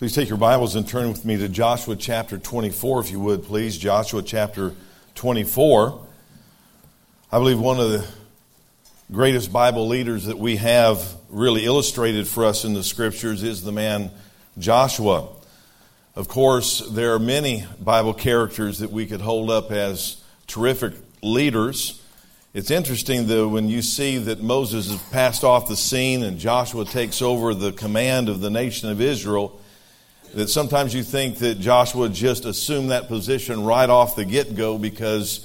Please take your Bibles and turn with me to Joshua chapter 24, if you would, please. Joshua chapter 24. I believe one of the greatest Bible leaders that we have really illustrated for us in the Scriptures is the man Joshua. Of course, there are many Bible characters that we could hold up as terrific leaders. It's interesting, though, when you see that Moses has passed off the scene and Joshua takes over the command of the nation of Israel, that sometimes you think that Joshua just assumed that position right off the get-go because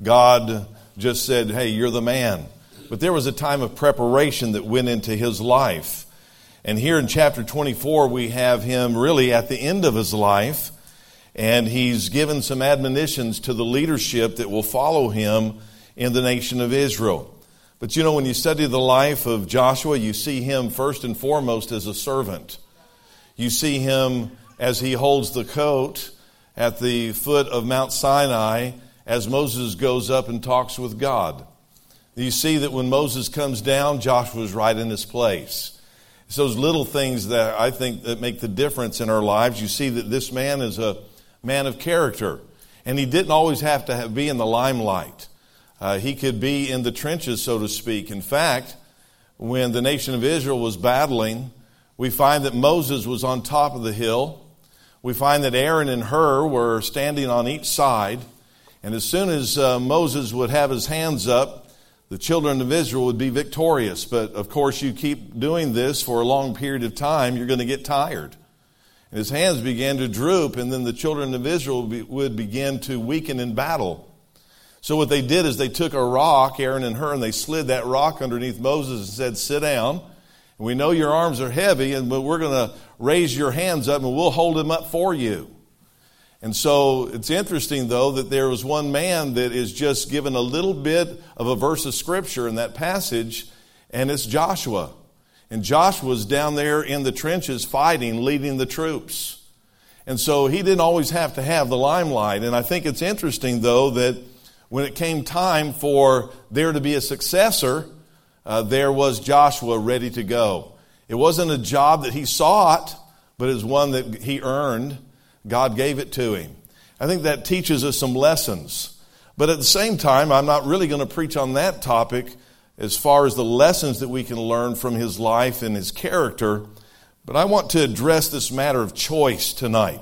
God just said, hey, you're the man. But there was a time of preparation that went into his life. And here in chapter 24, we have him really at the end of his life, and he's given some admonitions to the leadership that will follow him in the nation of Israel. But you know, when you study the life of Joshua, you see him first and foremost as a servant. You see him as he holds the coat at the foot of Mount Sinai as Moses goes up and talks with God. You see that when Moses comes down, Joshua's right in his place. It's those little things that I think that make the difference in our lives. You see that this man is a man of character, and he didn't always have to be in the limelight. He could be in the trenches, so to speak. In fact, when the nation of Israel was battling, we find that Moses was on top of the hill. We find that Aaron and Hur were standing on each side. And as soon as Moses would have his hands up, the children of Israel would be victorious. But of course, you keep doing this for a long period of time, you're going to get tired. And his hands began to droop, and then the children of Israel would begin to weaken in battle. So what they did is they took a rock, Aaron and Hur, and they slid that rock underneath Moses and said, sit down. We know your arms are heavy, but we're going to raise your hands up and we'll hold them up for you. And so it's interesting, though, that there was one man that is just given a little bit of a verse of Scripture in that passage, and it's Joshua. And Joshua's down there in the trenches fighting, leading the troops. And so he didn't always have to have the limelight. And I think it's interesting, though, that when it came time for there to be a successor, there was Joshua ready to go. It wasn't a job that he sought, but it was one that he earned. God gave it to him. I think that teaches us some lessons. But at the same time, I'm not really going to preach on that topic as far as the lessons that we can learn from his life and his character. But I want to address this matter of choice tonight.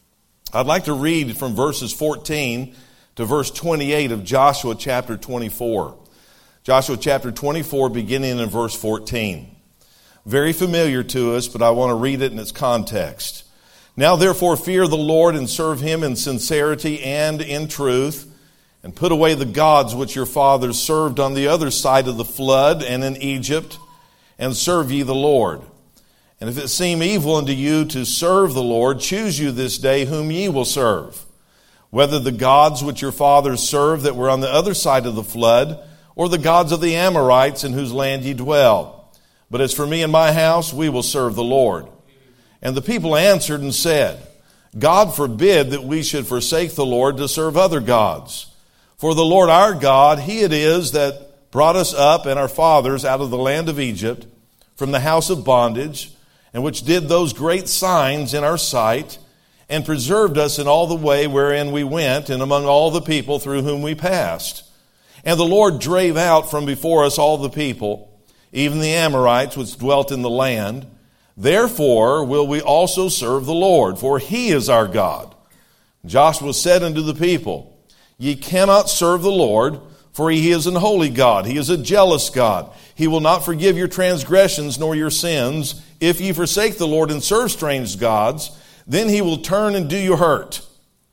I'd like to read from verses 14 to verse 28 of Joshua chapter 24. Joshua chapter 24, beginning in verse 14. Very familiar to us, but I want to read it in its context. Now therefore fear the Lord and serve him in sincerity and in truth, and put away the gods which your fathers served on the other side of the flood and in Egypt, and serve ye the Lord. And if it seem evil unto you to serve the Lord, choose you this day whom ye will serve, whether the gods which your fathers served that were on the other side of the flood, or the gods of the Amorites in whose land ye dwell. But as for me and my house, we will serve the Lord. And the people answered and said, God forbid that we should forsake the Lord to serve other gods. For the Lord our God, he it is that brought us up and our fathers out of the land of Egypt, from the house of bondage, and which did those great signs in our sight, and preserved us in all the way wherein we went, and among all the people through whom we passed. And the Lord drave out from before us all the people, even the Amorites which dwelt in the land. Therefore will we also serve the Lord, for he is our God. Joshua said unto the people, Ye cannot serve the Lord, for he is an holy God. He is a jealous God. He will not forgive your transgressions nor your sins. If ye forsake the Lord and serve strange gods, then he will turn and do you hurt,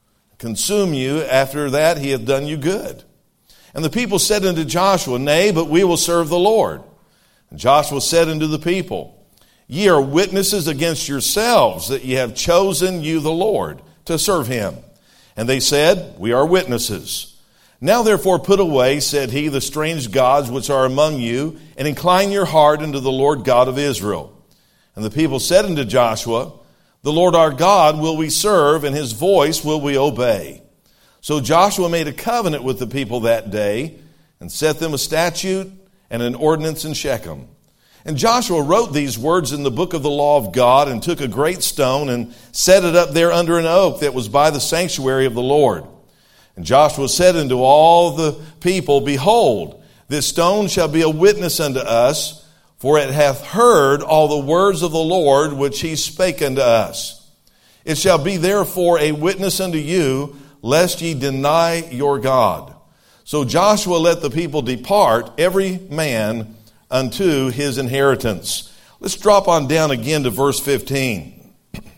consume you. After that he hath done you good. And the people said unto Joshua, Nay, but we will serve the Lord. And Joshua said unto the people, Ye are witnesses against yourselves that ye have chosen you the Lord to serve him. And they said, We are witnesses. Now therefore put away, said he, the strange gods which are among you, and incline your heart unto the Lord God of Israel. And the people said unto Joshua, The Lord our God will we serve, and his voice will we obey. So Joshua made a covenant with the people that day, and set them a statute and an ordinance in Shechem. And Joshua wrote these words in the book of the law of God and took a great stone and set it up there under an oak that was by the sanctuary of the Lord. And Joshua said unto all the people, Behold, this stone shall be a witness unto us, for it hath heard all the words of the Lord which he spake unto us. It shall be therefore a witness unto you, lest ye deny your God. So Joshua let the people depart, every man unto his inheritance. Let's drop on down again to verse 15.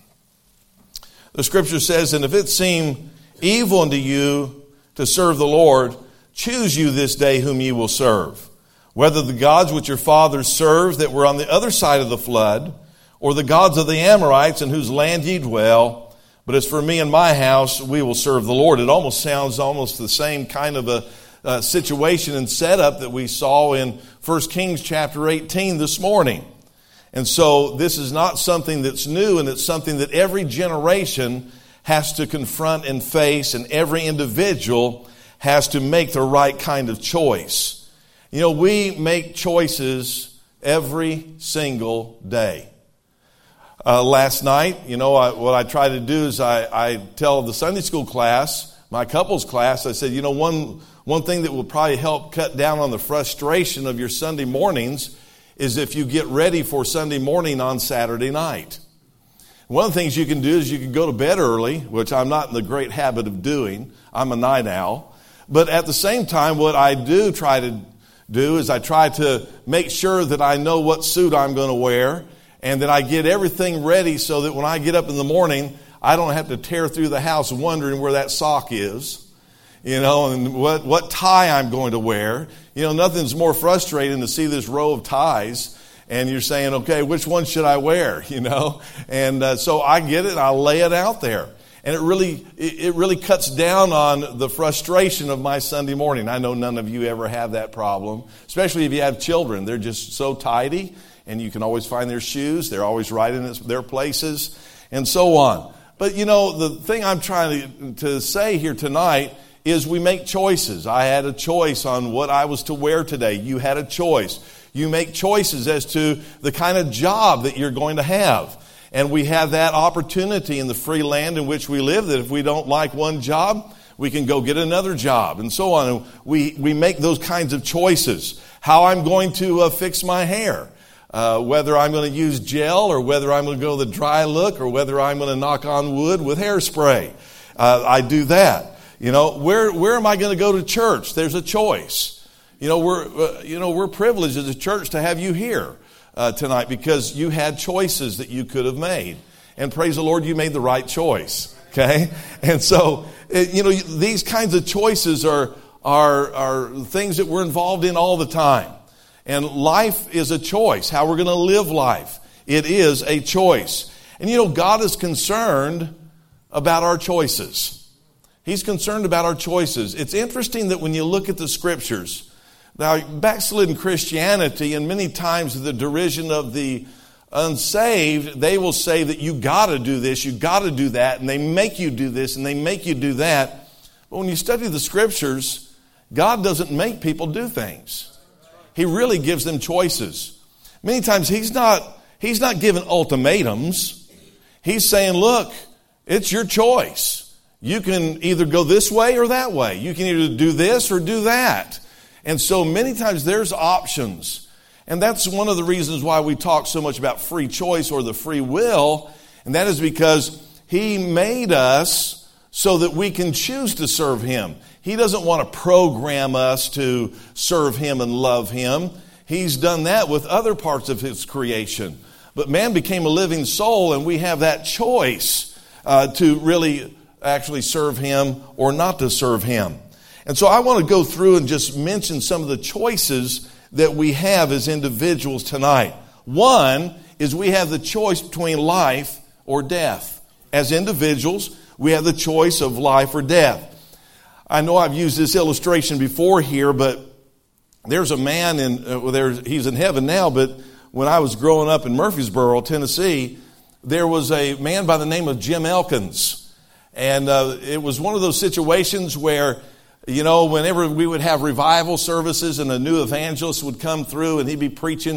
The scripture says, And if it seem evil unto you to serve the Lord, choose you this day whom ye will serve, whether the gods which your fathers served that were on the other side of the flood, or the gods of the Amorites in whose land ye dwell. But as for me and my house, we will serve the Lord. It almost sounds the same kind of a situation and setup that we saw in 1 Kings chapter 18 this morning. And so this is not something that's new, and it's something that every generation has to confront and face, and every individual has to make the right kind of choice. You know, we make choices every single day. Last night, what I try to do is I tell the Sunday school class, my couples class, I said, one thing that will probably help cut down on the frustration of your Sunday mornings is if you get ready for Sunday morning on Saturday night. One of the things you can do is you can go to bed early, which I'm not in the great habit of doing. I'm a night owl. But at the same time, what I do try to do is I try to make sure that I know what suit I'm going to wear, and that I get everything ready so that when I get up in the morning, I don't have to tear through the house wondering where that sock is, and what tie I'm going to wear. Nothing's more frustrating to see this row of ties, and you're saying, okay, which one should I wear, And so I get it, and I lay it out there. And it really cuts down on the frustration of my Sunday morning. I know none of you ever have that problem, especially if you have children. They're just so tidy, and you can always find their shoes. They're always right in their places, and so on. But, the thing I'm trying to say here tonight is we make choices. I had a choice on what I was to wear today. You had a choice. You make choices as to the kind of job that you're going to have. And we have that opportunity in the free land in which we live, that if we don't like one job, we can go get another job, and so on. And we make those kinds of choices. How I'm going to fix my hair. Whether I'm going to use gel, or whether I'm going to go the dry look, or whether I'm going to knock on wood with hairspray. I do that. Where am I going to go to church? There's a choice. We're privileged as a church to have you here tonight, because you had choices that you could have made. And praise the Lord, you made the right choice. Okay? And so, these kinds of choices are things that we're involved in all the time. And life is a choice. How we're going to live life. It is a choice. And God is concerned about our choices. He's concerned about our choices. It's interesting that when you look at the scriptures, now backslidden Christianity, and many times the derision of the unsaved, they will say that you got to do this, you got to do that, and they make you do this and they make you do that. But when you study the scriptures, God doesn't make people do things. He really gives them choices. Many times He's not giving ultimatums. He's saying, look, it's your choice. You can either go this way or that way. You can either do this or do that. And so many times there's options. And that's one of the reasons why we talk so much about free choice or the free will. And that is because He made us so that we can choose to serve Him. He doesn't want to program us to serve Him and love Him. He's done that with other parts of His creation. But man became a living soul, and we have that choice to really actually serve Him or not to serve Him. And so I want to go through and just mention some of the choices that we have as individuals tonight. One is we have the choice between life or death. As individuals, we have the choice of life or death. I know I've used this illustration before here, but there's a man he's in heaven now, but when I was growing up in Murfreesboro, Tennessee, there was a man by the name of Jim Elkins. And it was one of those situations where, whenever we would have revival services and a new evangelist would come through and he'd be preaching,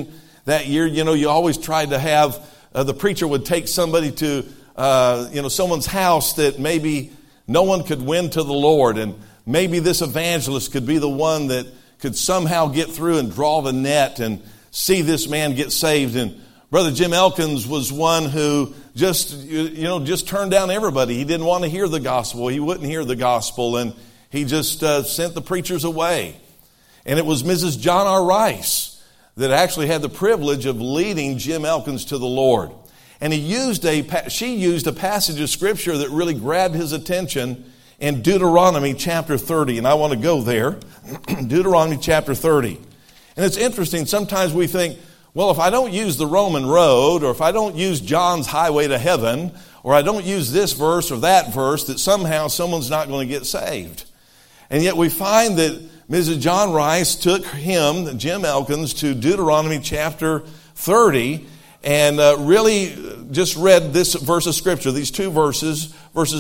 that year, you always tried to have, the preacher would take somebody to, someone's house that maybe no one could win to the Lord. And maybe this evangelist could be the one that could somehow get through and draw the net and see this man get saved. And Brother Jim Elkins was one who just turned down everybody. He didn't want to hear the gospel. He wouldn't hear the gospel, and he just sent the preachers away. And it was Mrs. John R. Rice that actually had the privilege of leading Jim Elkins to the Lord. And she used a passage of Scripture that really grabbed his attention in Deuteronomy chapter 30. And I want to go there. Deuteronomy chapter 30. And it's interesting, sometimes we think, well, if I don't use the Roman road, or if I don't use John's highway to heaven, or I don't use this verse or that verse, that somehow someone's not going to get saved. And yet we find that Mrs. John Rice took him, Jim Elkins, to Deuteronomy chapter 30 and really just read this verse of Scripture, these two verses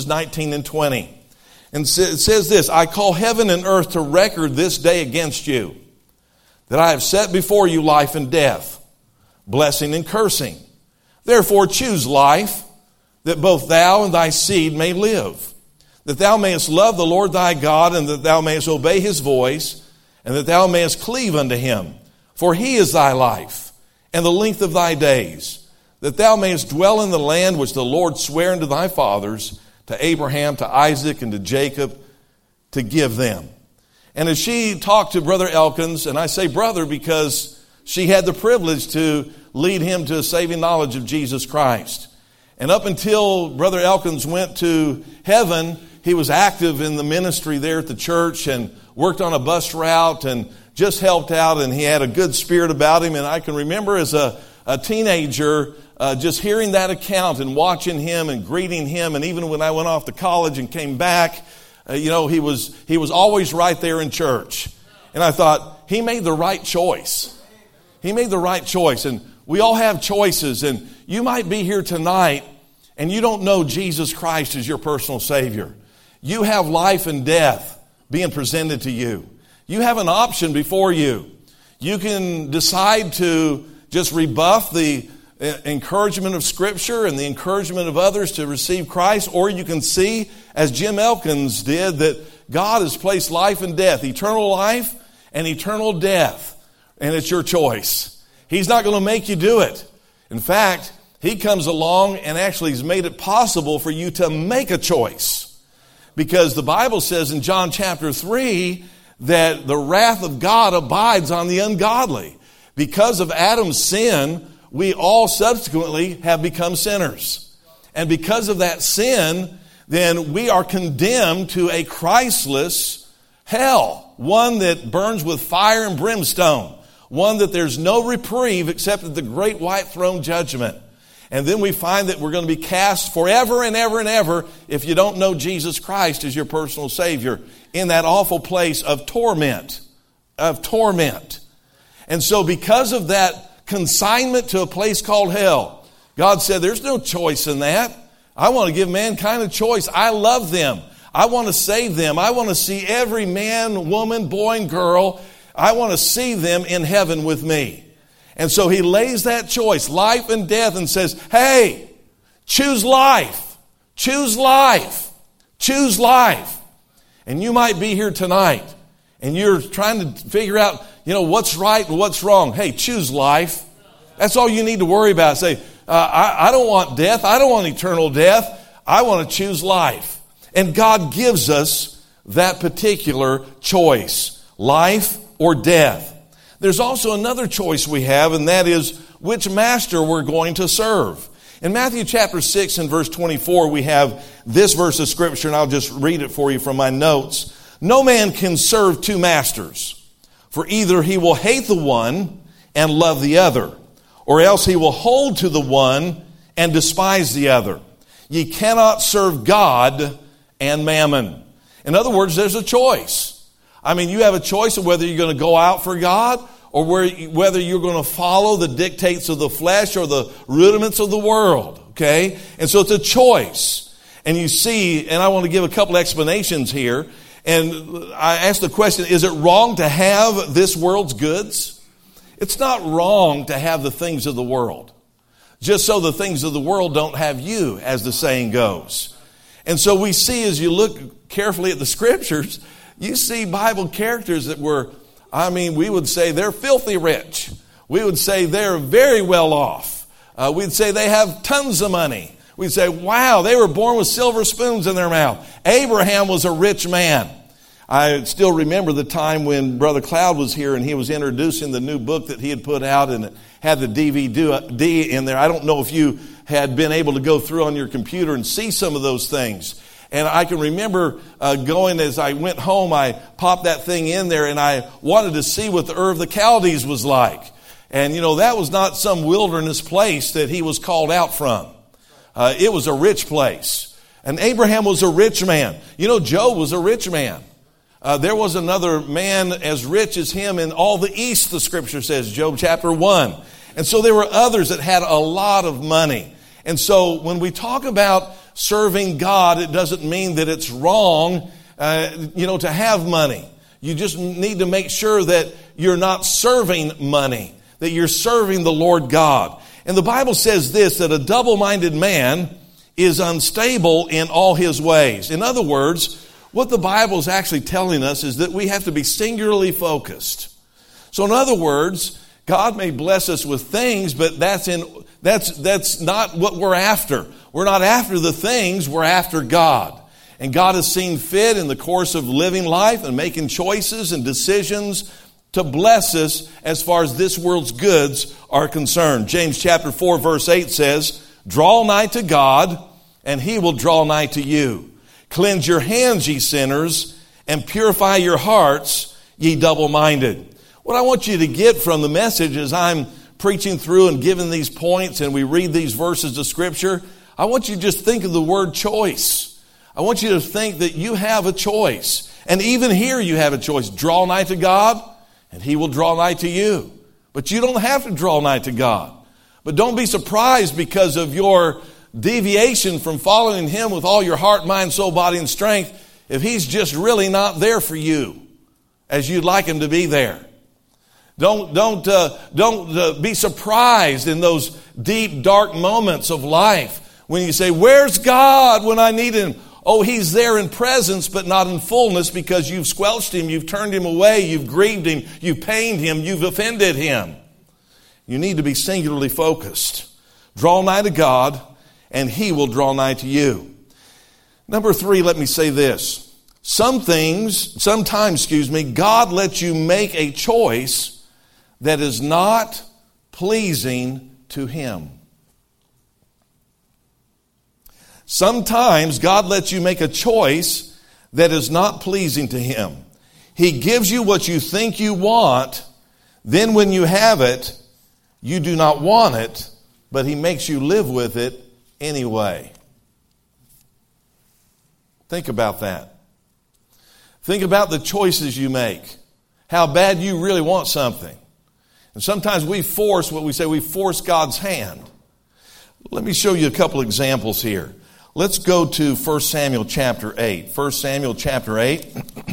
19 and 20. And it says this, I call heaven and earth to record this day against you, that I have set before you life and death, blessing and cursing. Therefore choose life, that both thou and thy seed may live, that thou mayest love the Lord thy God, and that thou mayest obey his voice, and that thou mayest cleave unto him. For he is thy life, and the length of thy days, that thou mayest dwell in the land which the Lord sware unto thy fathers, to Abraham, to Isaac, and to Jacob, to give them. And as she talked to Brother Elkins, and I say brother because she had the privilege to lead him to a saving knowledge of Jesus Christ. And up until Brother Elkins went to heaven, he was active in the ministry there at the church and worked on a bus route and just helped out, and he had a good spirit about him. And I can remember as a teenager just hearing that account and watching him and greeting him. And even when I went off to college and came back, he was always right there in church. And I thought, he made the right choice. He made the right choice. And we all have choices. And you might be here tonight and you don't know Jesus Christ as your personal Savior. You have life and death being presented to you. You have an option before you. You can decide to just rebuff the encouragement of Scripture and the encouragement of others to receive Christ, or you can see, as Jim Elkins did, that God has placed life and death, eternal life and eternal death, and it's your choice. He's not going to make you do it. In fact, He comes along and actually has made it possible for you to make a choice. Because the Bible says in John chapter 3 that the wrath of God abides on the ungodly. Because of Adam's sin, we all subsequently have become sinners. And because of that sin, then we are condemned to a Christless hell. One that burns with fire and brimstone. One that there's no reprieve except at the great white throne judgment. And then we find that we're going to be cast forever and ever and ever, if you don't know Jesus Christ as your personal Savior, in that awful place of torment. And so because of that consignment to a place called hell, God said, there's no choice in that. I want to give mankind a choice. I love them. I want to save them. I want to see every man, woman, boy, and girl. I want to see them in heaven with me. And so He lays that choice, life and death, and says, hey, choose life. Choose life. Choose life. And you might be here tonight, and you're trying to figure out, what's right and what's wrong. Hey, choose life. That's all you need to worry about. Say, I don't want death. I don't want eternal death. I want to choose life. And God gives us that particular choice, life or death. There's also another choice we have, and that is which master we're going to serve. In Matthew chapter 6 and verse 24, we have this verse of Scripture, and I'll just read it for you from my notes. No man can serve two masters, for either he will hate the one and love the other, or else he will hold to the one and despise the other. Ye cannot serve God and mammon. In other words, there's a choice. I mean, you have a choice of whether you're going to go out for God or whether you're going to follow the dictates of the flesh or the rudiments of the world, okay? And so it's a choice. And you see, and I want to give a couple explanations here. And I asked the question, is it wrong to have this world's goods? It's not wrong to have the things of the world, just so the things of the world don't have you, as the saying goes. And so we see, as you look carefully at the scriptures, you see Bible characters that were, we would say they're filthy rich. We would say they're very well off. We'd say they have tons of money. We'd say, wow, they were born with silver spoons in their mouth. Abraham was a rich man. I still remember the time when Brother Cloud was here and he was introducing the new book that he had put out, and it had the DVD in there. I don't know if you had been able to go through on your computer and see some of those things. And I can remember going, as I went home, I popped that thing in there and I wanted to see what the Ur of the Chaldees was like. And that was not some wilderness place that he was called out from. It was a rich place. And Abraham was a rich man. Job was a rich man. There was another man as rich as him in all the east, the scripture says, Job chapter 1. And so there were others that had a lot of money. And so when we talk about serving God, it doesn't mean that it's wrong, to have money. You just need to make sure that you're not serving money, that you're serving the Lord God. And the Bible says this, that a double-minded man is unstable in all his ways. In other words, what the Bible is actually telling us is that we have to be singularly focused. So in other words, God may bless us with things, but that's not what we're after. We're not after the things, we're after God. And God has seen fit in the course of living life and making choices and decisions to bless us as far as this world's goods are concerned. James chapter 4 verse 8 says, "Draw nigh to God, and he will draw nigh to you. Cleanse your hands, ye sinners, and purify your hearts, ye double-minded." What I want you to get from the message as I'm preaching through and giving these points and we read these verses of Scripture, I want you to just think of the word choice. I want you to think that you have a choice. And even here you have a choice. Draw nigh to God, and he will draw nigh to you. But you don't have to draw nigh to God. But don't be surprised because of your deviation from following him with all your heart, mind, soul, body, and strength, if he's just really not there for you as you'd like him to be there. Don't be surprised in those deep, dark moments of life when you say, "Where's God when I need him?" Oh, he's there in presence, but not in fullness, because you've squelched him, you've turned him away, you've grieved him, you've pained him, you've offended him. You need to be singularly focused. Draw nigh to God, and he will draw nigh to you. Number 3, let me say this. Sometimes, God lets you make a choice that is not pleasing to him. Sometimes God lets you make a choice that is not pleasing to him. He gives you what you think you want, then when you have it, you do not want it, but he makes you live with it anyway. Think about that. Think about the choices you make. How bad you really want something. And sometimes we force God's hand. Let me show you a couple examples here. Let's go to 1 Samuel chapter 8. 1 Samuel chapter 8.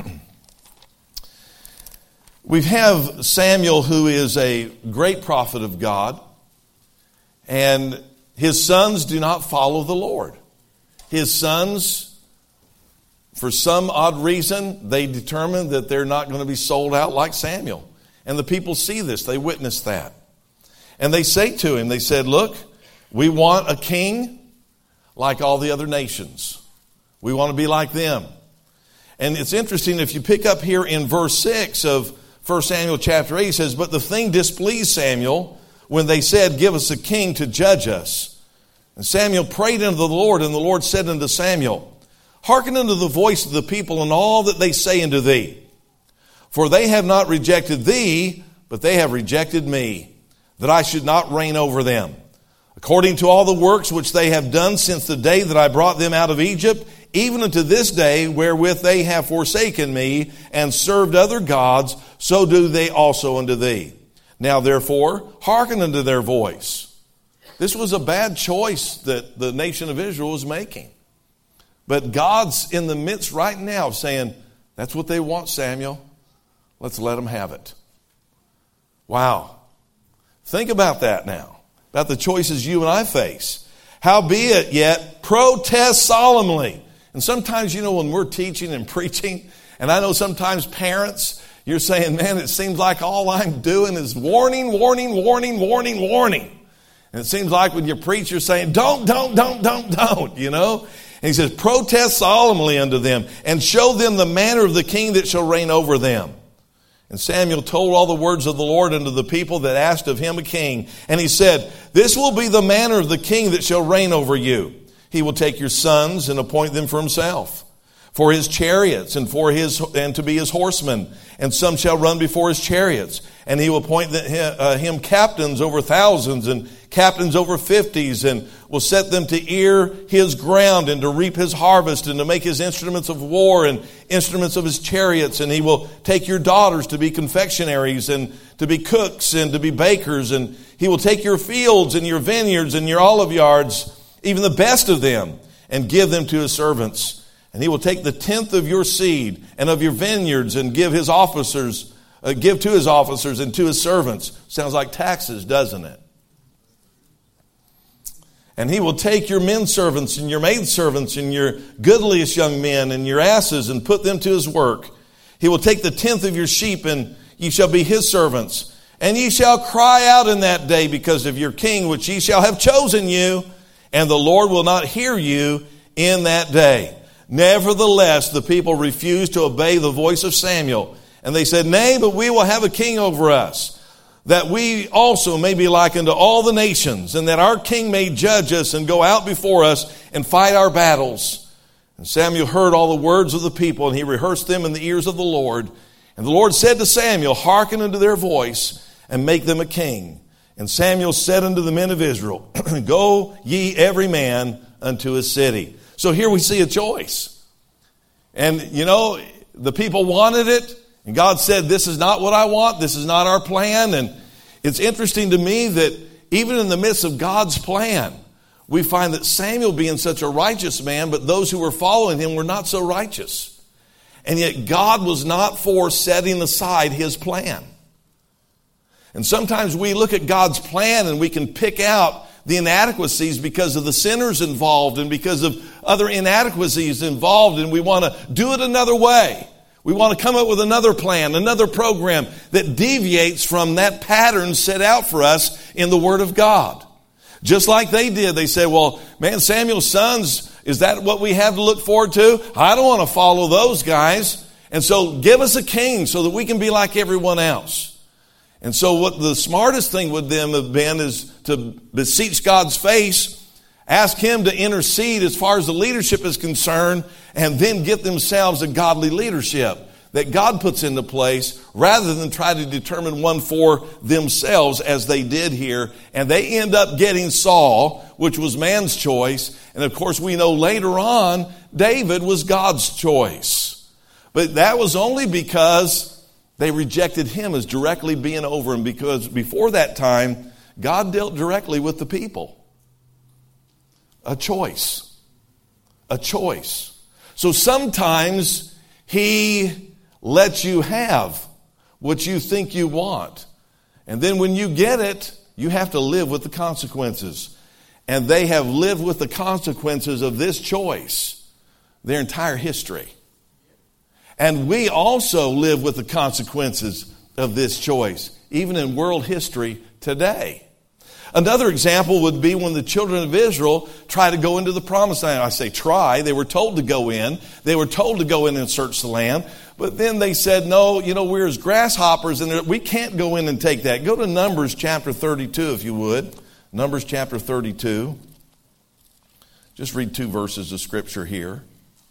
We have Samuel, who is a great prophet of God, and his sons do not follow the Lord. His sons, for some odd reason, they determine that they're not going to be sold out like Samuel. And the people see this. They witness that. And they say to him, they said, "Look, we want a king like all the other nations. We want to be like them." And it's interesting, if you pick up here in verse 6 of 1 Samuel chapter 8, he says, "But the thing displeased Samuel when they said, 'Give us a king to judge us.' And Samuel prayed unto the Lord, and the Lord said unto Samuel, Hearken unto the voice of the people and all that they say unto thee. For they have not rejected thee, but they have rejected me, that I should not reign over them. According to all the works which they have done since the day that I brought them out of Egypt, even unto this day, wherewith they have forsaken me and served other gods, so do they also unto thee. Now therefore, hearken unto their voice." This was a bad choice that the nation of Israel was making. But God's in the midst right now of saying, "That's what they want, Samuel. Let's let them have it." Wow. Think about that now, about the choices you and I face. Howbeit yet, protest solemnly. And sometimes, when we're teaching and preaching, and I know sometimes parents, you're saying, man, it seems like all I'm doing is warning, warning, warning, warning, warning. And it seems like when you preach, you're saying, don't, And he says, protest solemnly unto them, and show them the manner of the king that shall reign over them. And Samuel told all the words of the Lord unto the people that asked of him a king. And he said, this will be the manner of the king that shall reign over you. He will take your sons and appoint them for himself, for his chariots and to be his horsemen. And some shall run before his chariots. And he will appoint him captains over thousands and captains over 50s, and will set them to ear his ground and to reap his harvest and to make his instruments of war and instruments of his chariots. And he will take your daughters to be confectionaries and to be cooks and to be bakers. And he will take your fields and your vineyards and your olive yards, even the best of them, and give them to his servants. And he will take the tenth of your seed and of your vineyards and give to his officers and to his servants. Sounds like taxes, doesn't it? And he will take your men servants and your maid servants and your goodliest young men and your asses and put them to his work. He will take the tenth of your sheep, and ye shall be his servants. And ye shall cry out in that day because of your king, which ye shall have chosen you, and the Lord will not hear you in that day. Nevertheless, the people refused to obey the voice of Samuel. And they said, nay, but we will have a king over us, that we also may be like unto all the nations, and that our king may judge us and go out before us and fight our battles. And Samuel heard all the words of the people, and he rehearsed them in the ears of the Lord. And the Lord said to Samuel, hearken unto their voice, and make them a king. And Samuel said unto the men of Israel, go ye every man unto his city. So here we see a choice. And the people wanted it. And God said, this is not what I want. This is not our plan. And it's interesting to me that even in the midst of God's plan, we find that Samuel being such a righteous man, but those who were following him were not so righteous. And yet God was not for setting aside his plan. And sometimes we look at God's plan and we can pick out the inadequacies because of the sinners involved and because of other inadequacies involved, and we want to do it another way. We want to come up with another plan, another program that deviates from that pattern set out for us in the Word of God. Just like they did. They said, well, man, Samuel's sons, is that what we have to look forward to? I don't want to follow those guys. And so give us a king so that we can be like everyone else. And so what the smartest thing would them have been is to beseech God's face, ask him to intercede as far as the leadership is concerned, and then get themselves a godly leadership that God puts into place rather than try to determine one for themselves as they did here. And they end up getting Saul, which was man's choice. And of course we know later on David was God's choice. But that was only because they rejected him as directly being over him, because before that time God dealt directly with the people. A choice. A choice. So sometimes he lets you have what you think you want. And then when you get it, you have to live with the consequences. And they have lived with the consequences of this choice their entire history. And we also live with the consequences of this choice, even in world history today. Another example would be when the children of Israel try to go into the promised land. I say try. They were told to go in. They were told to go in and search the land. But then they said, no, we're as grasshoppers and we can't go in and take that. Go to Numbers chapter 32 if you would. Numbers chapter 32. Just read 2 verses of scripture here.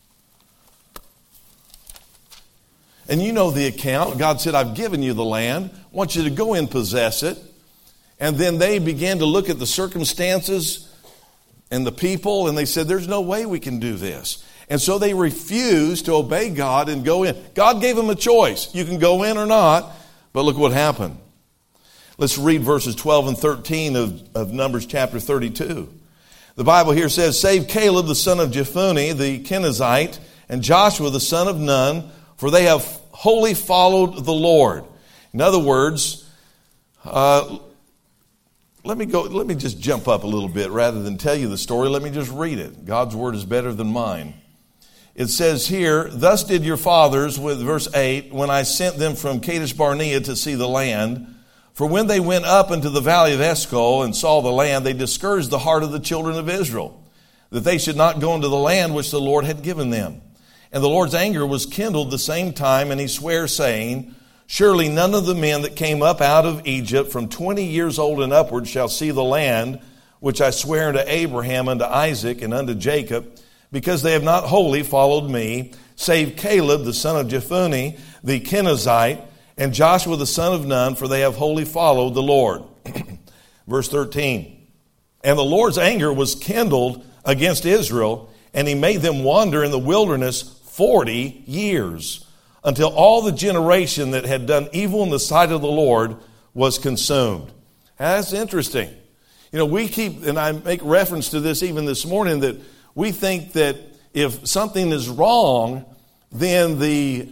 And you know the account. God said, I've given you the land. I want you to go and possess it. And then they began to look at the circumstances and the people, and they said, there's no way we can do this. And so they refused to obey God and go in. God gave them a choice. You can go in or not, but look what happened. Let's read verses 12 and 13 of Numbers chapter 32. The Bible here says, save Caleb the son of Jephunneh the Kenizzite, and Joshua the son of Nun, for they have wholly followed the Lord. In other words, let me just jump up a little bit rather than tell you the story. Let me just read it. God's word is better than mine. It says here, thus did your fathers, with verse 8, when I sent them from Kadesh Barnea to see the land. For when they went up into the valley of Eshcol and saw the land, they discouraged the heart of the children of Israel, that they should not go into the land which the Lord had given them. And the Lord's anger was kindled the same time, and he sware, saying, surely none of the men that came up out of Egypt from 20 years old and upward shall see the land which I swear unto Abraham, unto Isaac, and unto Jacob, because they have not wholly followed me, save Caleb the son of Jephunneh the Kenizzite, and Joshua the son of Nun, for they have wholly followed the Lord. Verse 13, and the Lord's anger was kindled against Israel, and he made them wander in the wilderness 40 years, until all the generation that had done evil in the sight of the Lord was consumed. That's interesting. You know, we keep, and I make reference to this even this morning, that we think that if something is wrong, then the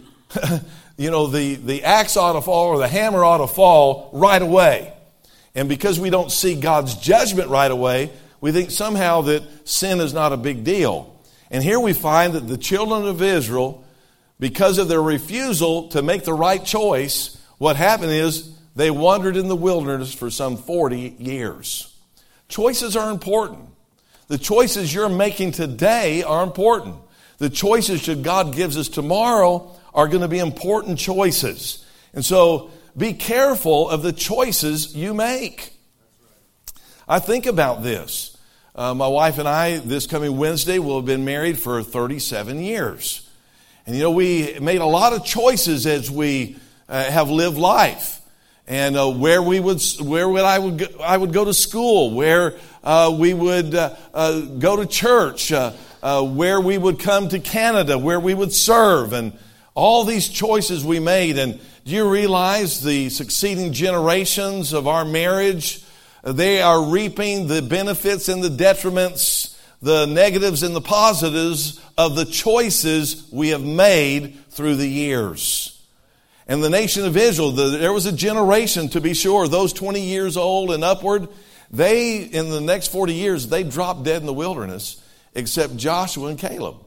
axe ought to fall or the hammer ought to fall right away. And because we don't see God's judgment right away, we think somehow that sin is not a big deal. And here we find that the children of Israel, because of their refusal to make the right choice, what happened is they wandered in the wilderness for some 40 years. Choices are important. The choices you're making today are important. The choices that God gives us tomorrow are going to be important choices. And so be careful of the choices you make. I think about this. My wife and I, this coming Wednesday, will have been married for 37 years. And you know, we made a lot of choices as we have lived life. And where I would go to school, where we would go to church, where we would come to Canada, where we would serve, and all these choices we made. And do you realize the succeeding generations of our marriage, they are reaping the benefits and the detriments, the negatives and the positives of the choices we have made through the years. And the nation of Israel, there was a generation, to be sure, those 20 years old and upward, they, in the next 40 years, they dropped dead in the wilderness, except Joshua and Caleb.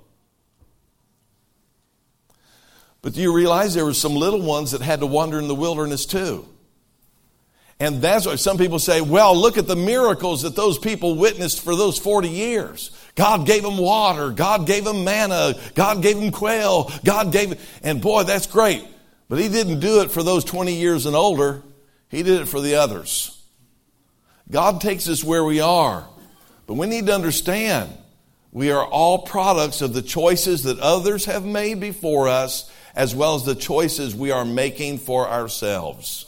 But do you realize there were some little ones that had to wander in the wilderness too? And that's why some people say, well, look at the miracles that those people witnessed for those 40 years. God gave them water. God gave them manna. God gave them quail. And boy, that's great. But he didn't do it for those 20 years and older. He did it for the others. God takes us where we are. But we need to understand we are all products of the choices that others have made before us, as well as the choices we are making for ourselves.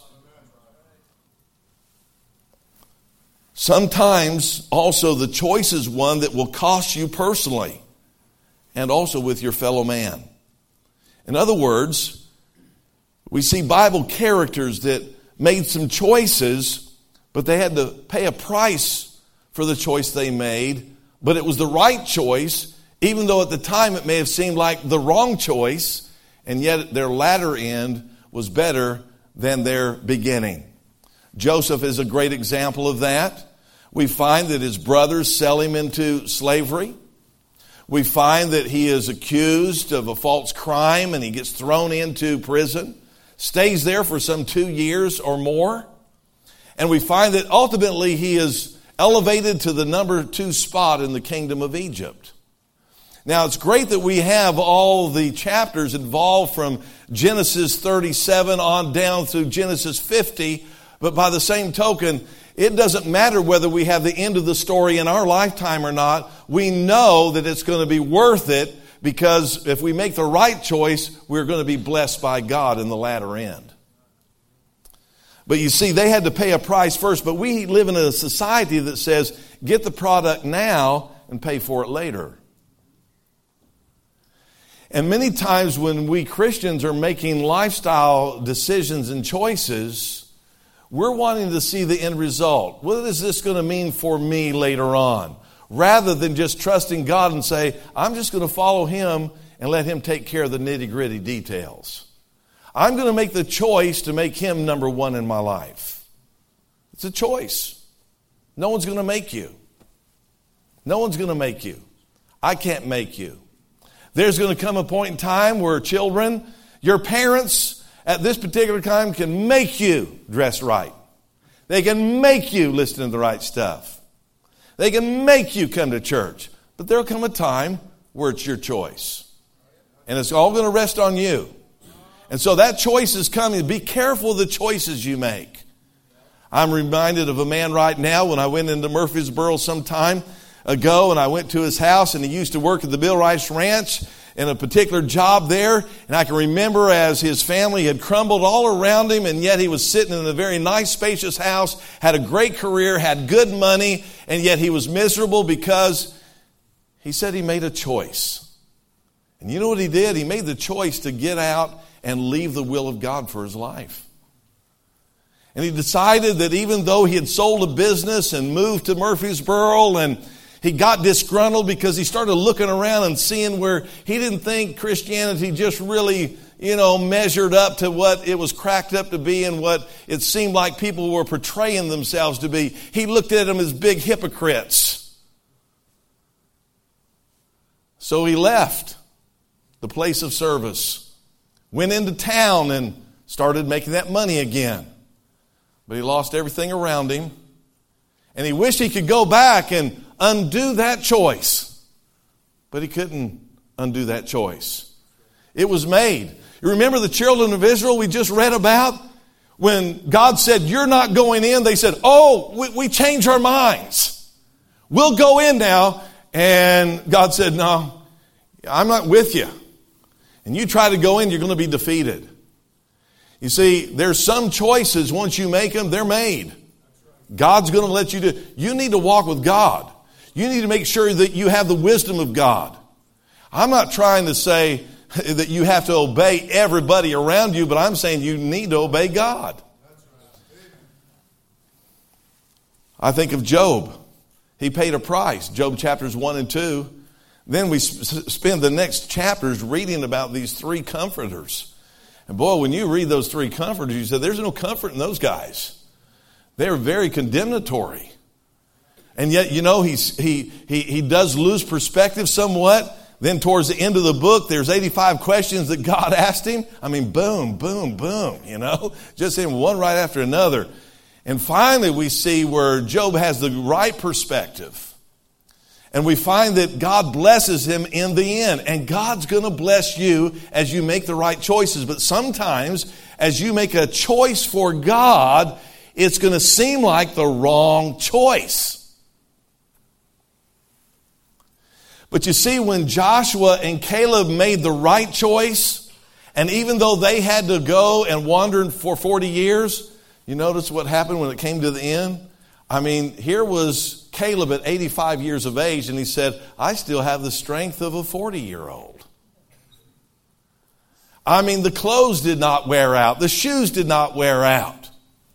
Sometimes also the choice is one that will cost you personally and also with your fellow man. In other words, we see Bible characters that made some choices, but they had to pay a price for the choice they made. But it was the right choice, even though at the time it may have seemed like the wrong choice, and yet their latter end was better than their beginning. Joseph is a great example of that. We find that his brothers sell him into slavery. We find that he is accused of a false crime and he gets thrown into prison. Stays there for some 2 years or more. And we find that ultimately he is elevated to the number 2 spot in the kingdom of Egypt. Now it's great that we have all the chapters involved from Genesis 37 on down through Genesis 50. But by the same token, it doesn't matter whether we have the end of the story in our lifetime or not. We know that it's going to be worth it, because if we make the right choice, we're going to be blessed by God in the latter end. But you see, they had to pay a price first. But we live in a society that says, get the product now and pay for it later. And many times when we Christians are making lifestyle decisions and choices, we're wanting to see the end result. What is this going to mean for me later on? Rather than just trusting God and say, I'm just going to follow Him and let Him take care of the nitty-gritty details. I'm going to make the choice to make Him number one in my life. It's a choice. No one's going to make you. No one's going to make you. I can't make you. There's going to come a point in time where children, your parents at this particular time can make you dress right. They can make you listen to the right stuff. They can make you come to church. But there'll come a time where it's your choice. And it's all going to rest on you. And so that choice is coming. Be careful of the choices you make. I'm reminded of a man right now when I went into Murfreesboro some time ago, and I went to his house, and he used to work at the Bill Rice Ranch in a particular job there. And I can remember as his family had crumbled all around him, and yet he was sitting in a very nice, spacious house, had a great career, had good money, and yet he was miserable because he said he made a choice. And you know what he did? He made the choice to get out and leave the will of God for his life. And he decided that even though he had sold a business and moved to Murfreesboro, and he got disgruntled because he started looking around and seeing where he didn't think Christianity just really, measured up to what it was cracked up to be and what it seemed like people were portraying themselves to be. He looked at them as big hypocrites. So he left the place of service, went into town and started making that money again. But he lost everything around him. And he wished he could go back and undo that choice. But he couldn't undo that choice. It was made. You remember the children of Israel we just read about? When God said, you're not going in, they said, we changed our minds. We'll go in now. And God said, no, I'm not with you. And you try to go in, you're going to be defeated. You see, there's some choices, once you make them, they're made. God's going to let you do. You need to walk with God. You need to make sure that you have the wisdom of God. I'm not trying to say that you have to obey everybody around you, but I'm saying you need to obey God. I think of Job. He paid a price. Job chapters 1 and 2. Then we spend the next chapters reading about these three comforters. And boy, when you read those three comforters, you say, there's no comfort in those guys. They're very condemnatory. And yet, he does lose perspective somewhat. Then towards the end of the book, there's 85 questions that God asked him. I mean, boom, boom, boom, just in one right after another. And finally, we see where Job has the right perspective. And we find that God blesses him in the end. And God's going to bless you as you make the right choices. But sometimes, as you make a choice for God, it's going to seem like the wrong choice. But you see, when Joshua and Caleb made the right choice, and even though they had to go and wander for 40 years, you notice what happened when it came to the end? I mean, here was Caleb at 85 years of age, and he said, I still have the strength of a 40-year-old. I mean, the clothes did not wear out. The shoes did not wear out.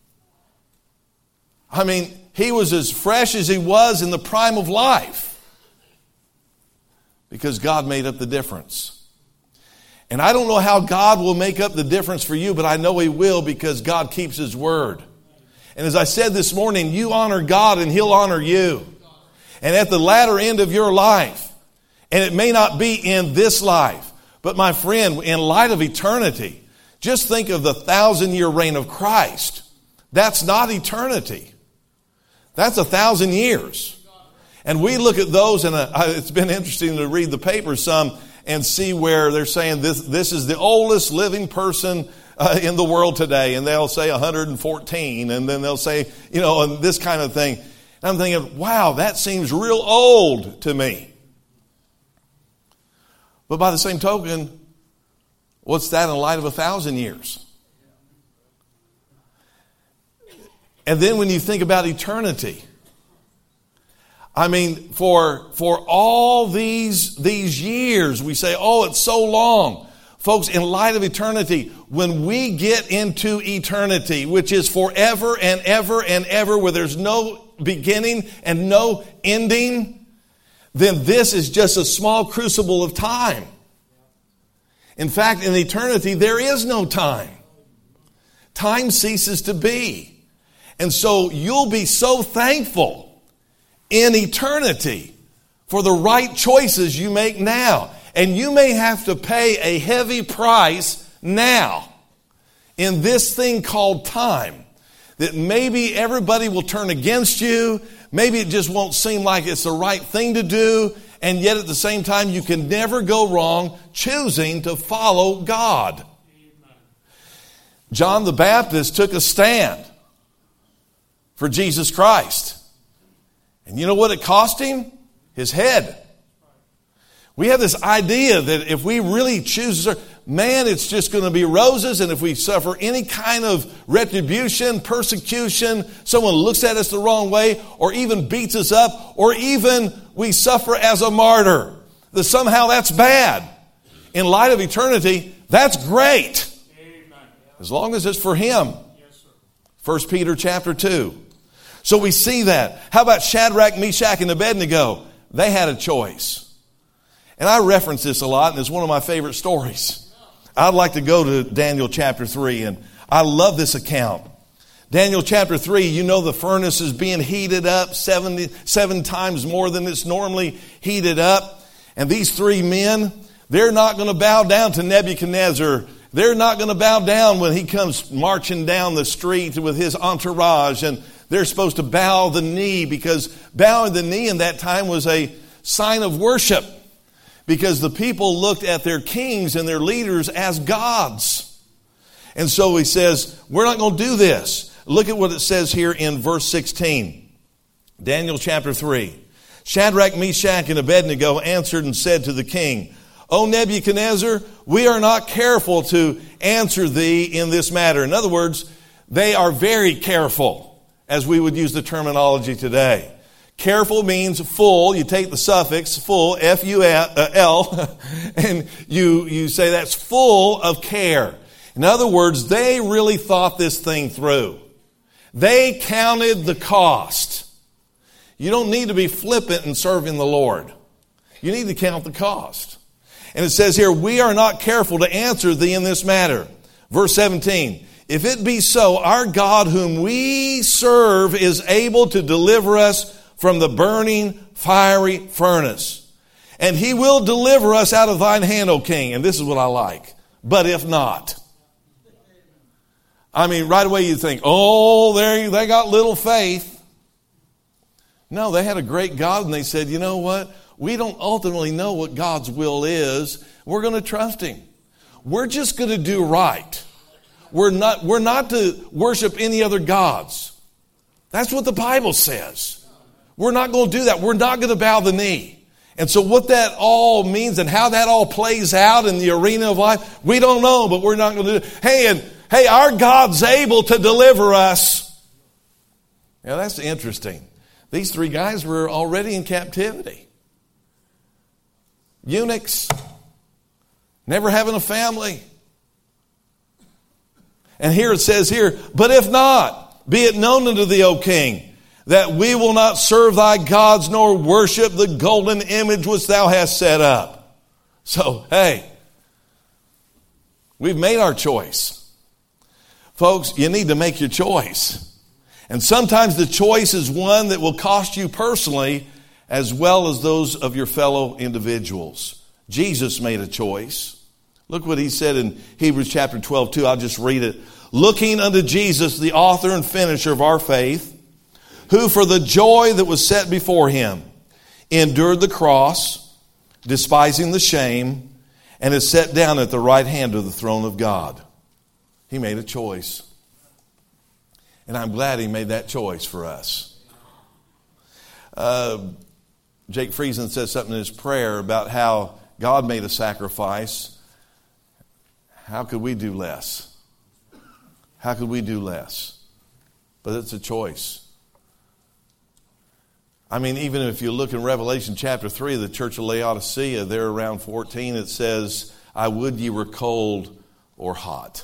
I mean, he was as fresh as he was in the prime of life because God made up the difference. And I don't know how God will make up the difference for you, but I know He will because God keeps His word. And as I said this morning, you honor God and He'll honor you. And at the latter end of your life, and it may not be in this life, but my friend, in light of eternity, just think of the 1,000-year reign of Christ. That's not eternity. That's 1,000 years. And we look at those, and it's been interesting to read the papers some and see where they're saying this is the oldest living person in the world today. And they'll say 114, and then they'll say, and this kind of thing. And I'm thinking, wow, that seems real old to me. But by the same token, what's that in light of 1,000 years? And then when you think about eternity, I mean, for all these years, we say, it's so long. Folks, in light of eternity, when we get into eternity, which is forever and ever and ever, where there's no beginning and no ending, then this is just a small crucible of time. In fact, in eternity, there is no time. Time ceases to be. And so you'll be so thankful in eternity for the right choices you make now. And you may have to pay a heavy price now in this thing called time. That maybe everybody will turn against you. Maybe it just won't seem like it's the right thing to do. And yet at the same time, you can never go wrong choosing to follow God. John the Baptist took a stand for Jesus Christ. And you know what it cost him? His head. We have this idea that if we really choose, man, it's just going to be roses. And if we suffer any kind of retribution, persecution, someone looks at us the wrong way, or even beats us up, or even we suffer as a martyr, that somehow that's bad. In light of eternity, that's great. As long as it's for Him. 1 Peter chapter 2. So we see that. How about Shadrach, Meshach, and Abednego? They had a choice. And I reference this a lot, and it's one of my favorite stories. I'd like to go to Daniel chapter 3, and I love this account. Daniel chapter 3, you know the furnace is being heated up 7 times more than it's normally heated up. And these 3 men, they're not going to bow down to Nebuchadnezzar. They're not going to bow down when he comes marching down the street with his entourage, and they're supposed to bow the knee, because bowing the knee in that time was a sign of worship. Because the people looked at their kings and their leaders as gods. And so he says, we're not going to do this. Look at what it says here in verse 16. Daniel chapter 3. Shadrach, Meshach, and Abednego answered and said to the king, O Nebuchadnezzar, we are not careful to answer thee in this matter. In other words, they are very careful, as we would use the terminology today. Careful means full. You take the suffix full, F-U-L, and you say that's full of care. In other words, they really thought this thing through. They counted the cost. You don't need to be flippant in serving the Lord. You need to count the cost. And it says here, we are not careful to answer thee in this matter. Verse 17, if it be so, our God whom we serve is able to deliver us from the burning fiery furnace. And He will deliver us out of thine hand, O king. And this is what I like. But if not. I mean, right away you think, oh, they got little faith. No, they had a great God, and they said, you know what? We don't ultimately know what God's will is. We're going to trust Him. We're just going to do right. We're not to worship any other gods. That's what the Bible says. We're not going to do that. We're not going to bow the knee. And so what that all means and how that all plays out in the arena of life, we don't know, but we're not going to do it. Hey, our God's able to deliver us. Yeah, that's interesting. These 3 guys were already in captivity. Eunuchs, never having a family. And here it says here, but if not, be it known unto thee, O king, that we will not serve thy gods nor worship the golden image which thou hast set up. So, hey, we've made our choice. Folks, you need to make your choice. And sometimes the choice is one that will cost you personally as well as those of your fellow individuals. Jesus made a choice. Look what He said in Hebrews chapter 12:2. I'll just read it. Looking unto Jesus, the author and finisher of our faith, who for the joy that was set before Him endured the cross, despising the shame, and is set down at the right hand of the throne of God. He made a choice. And I'm glad He made that choice for us. Jake Friesen says something in his prayer about how God made a sacrifice. How could we do less? How could we do less? But it's a choice. I mean, even if you look in Revelation chapter 3 of the church of Laodicea, there around 14, it says, I would ye were cold or hot.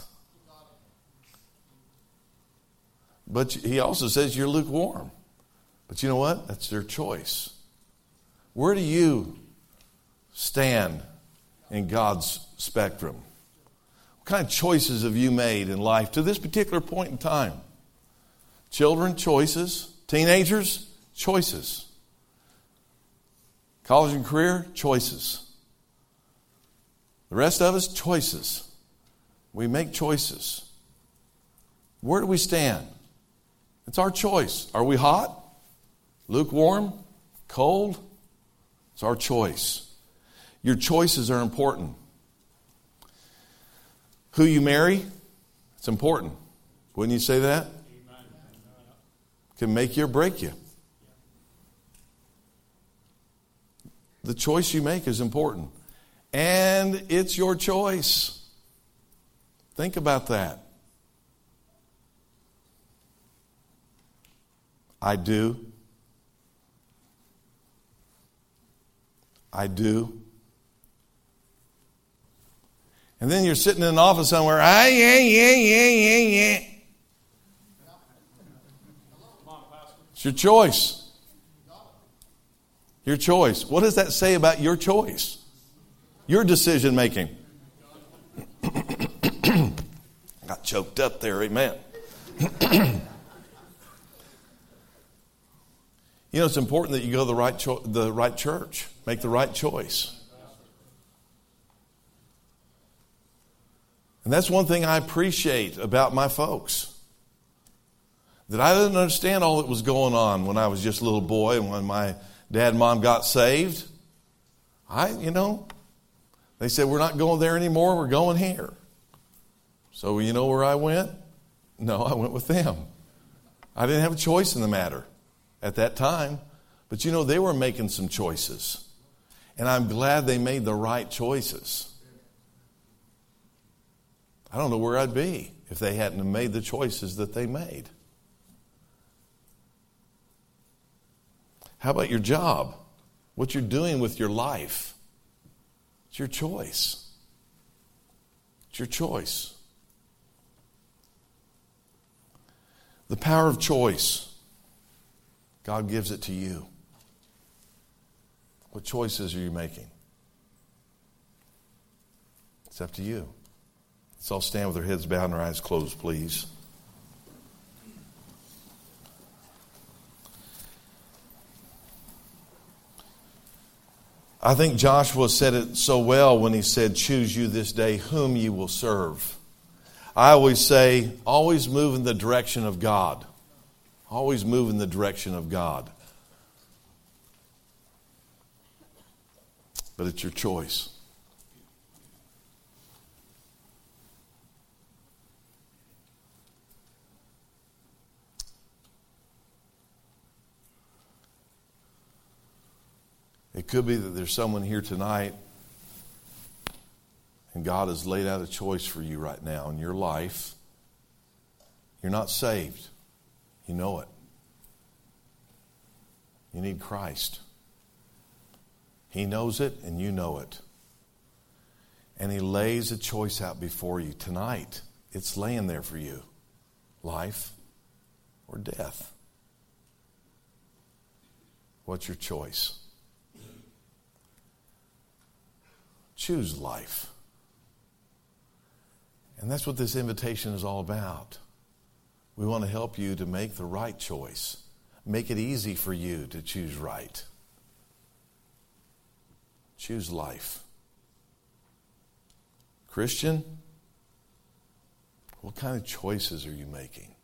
But he also says you're lukewarm. But you know what? That's their choice. Where do you stand in God's spectrum? What kind of choices have you made in life to this particular point in time? Children, choices. Teenagers, choices. College and career, choices. The rest of us, choices. We make choices. Where do we stand? It's our choice. Are we hot? Lukewarm? Cold? It's our choice. Your choices are important. Who you marry, it's important. Wouldn't you say that? Can make you or break you. The choice you make is important. And it's your choice. Think about that. I do. I do. And then you're sitting in an office somewhere. Yeah. It's your choice. Your choice. What does that say about your choice? Your decision making. Got choked up there, amen. You know, it's important that you go to the right church. Make the right choice. And that's one thing I appreciate about my folks. That I didn't understand all that was going on when I was just a little boy and when my dad and mom got saved. They said, we're not going there anymore, we're going here. So you know where I went? No, I went with them. I didn't have a choice in the matter at that time. But they were making some choices. And I'm glad they made the right choices. I don't know where I'd be if they hadn't have made the choices that they made. How about your job? What you're doing with your life? It's your choice. It's your choice. The power of choice. God gives it to you. What choices are you making? It's up to you. Let's all stand with our heads bowed and our eyes closed, please. I think Joshua said it so well when he said, choose you this day whom you will serve. I always say, always move in the direction of God. Always move in the direction of God. But it's your choice. It could be that there's someone here tonight and God has laid out a choice for you right now in your life. You're not saved. You know it. You need Christ. He knows it and you know it. And He lays a choice out before you tonight. It's laying there for you. Life or death. What's your choice? Choose life. And that's what this invitation is all about. We want to help you to make the right choice. Make it easy for you to choose right. Choose life. Christian, what kind of choices are you making?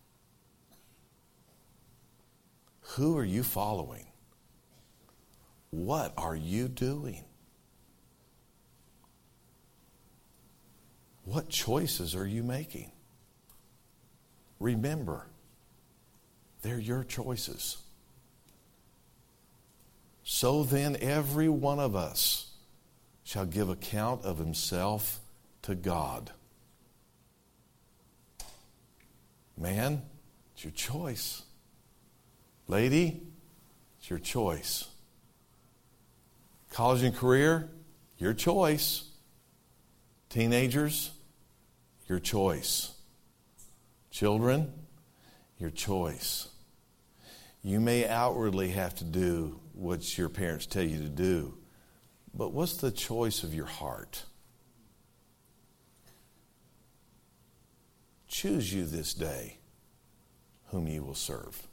Who are you following? What are you doing? What choices are you making? Remember, they're your choices. So then every one of us shall give account of himself to God. Man, it's your choice. Lady, it's your choice. College and career, your choice. Teenagers, your choice. Children, your choice. You may outwardly have to do what your parents tell you to do, but what's the choice of your heart? Choose you this day whom you will serve.